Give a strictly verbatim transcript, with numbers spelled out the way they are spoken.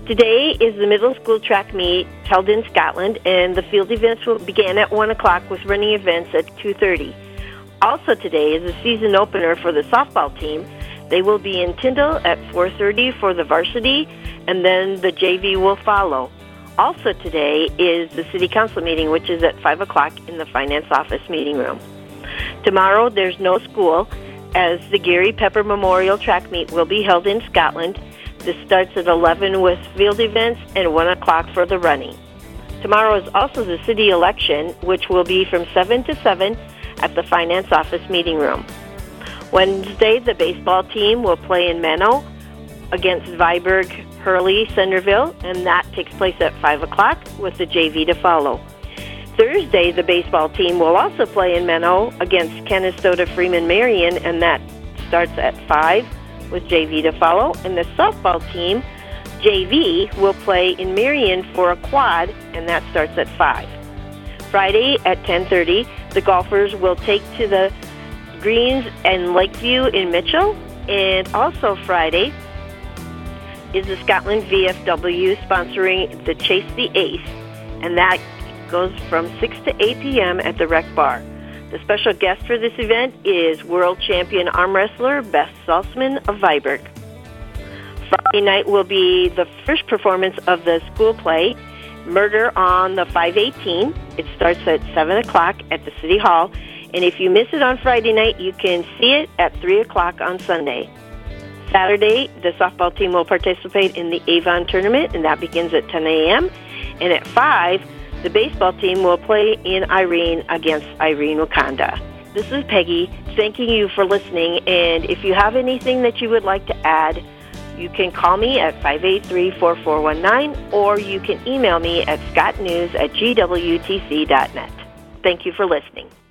Today is the middle school track meet held in Scotland, and the field events will begin at one o'clock with running events at two thirty. Also today is the season opener for the softball team. They will be in Tyndall at four thirty for the varsity, and then the J V will follow. Also today is the city council meeting, which is at five o'clock in the finance office meeting room. Tomorrow there's no school, as the Gary Pepper Memorial Track Meet will be held in Scotland. This starts at eleven with field events and one o'clock for the running. Tomorrow is also the city election, which will be from seven to seven at the finance office meeting room. Wednesday, the baseball team will play in Menno against Viborg Hurley Centerville, and that takes place at five o'clock with the J V to follow. Thursday, the baseball team will also play in Menno against Canastota Freeman Marion, and that starts at five with J V to follow. And the softball team, J V, will play in Marion for a quad, and that starts at five. Friday at ten thirty, the golfers will take to the greens in Lakeview in Mitchell. And also Friday is the Scotland V F W sponsoring the Chase the Ace, and that goes from six to eight p.m. at the Rec Bar. The special guest for this event is world champion arm wrestler Beth Salzman of Viborg. Friday night will be the first performance of the school play, Murder on the five eighteen. It starts at seven o'clock at the City Hall, and if you miss it on Friday night, you can see it at three o'clock on Sunday. Saturday, the softball team will participate in the Avon tournament, and that begins at ten a.m. And at five, the baseball team will play in Irene against Irene Wakanda. This is Peggy thanking you for listening, and if you have anything that you would like to add, you can call me at five eight three, four four one nine, or you can email me at scottnews at g w t c dot net. Thank you for listening.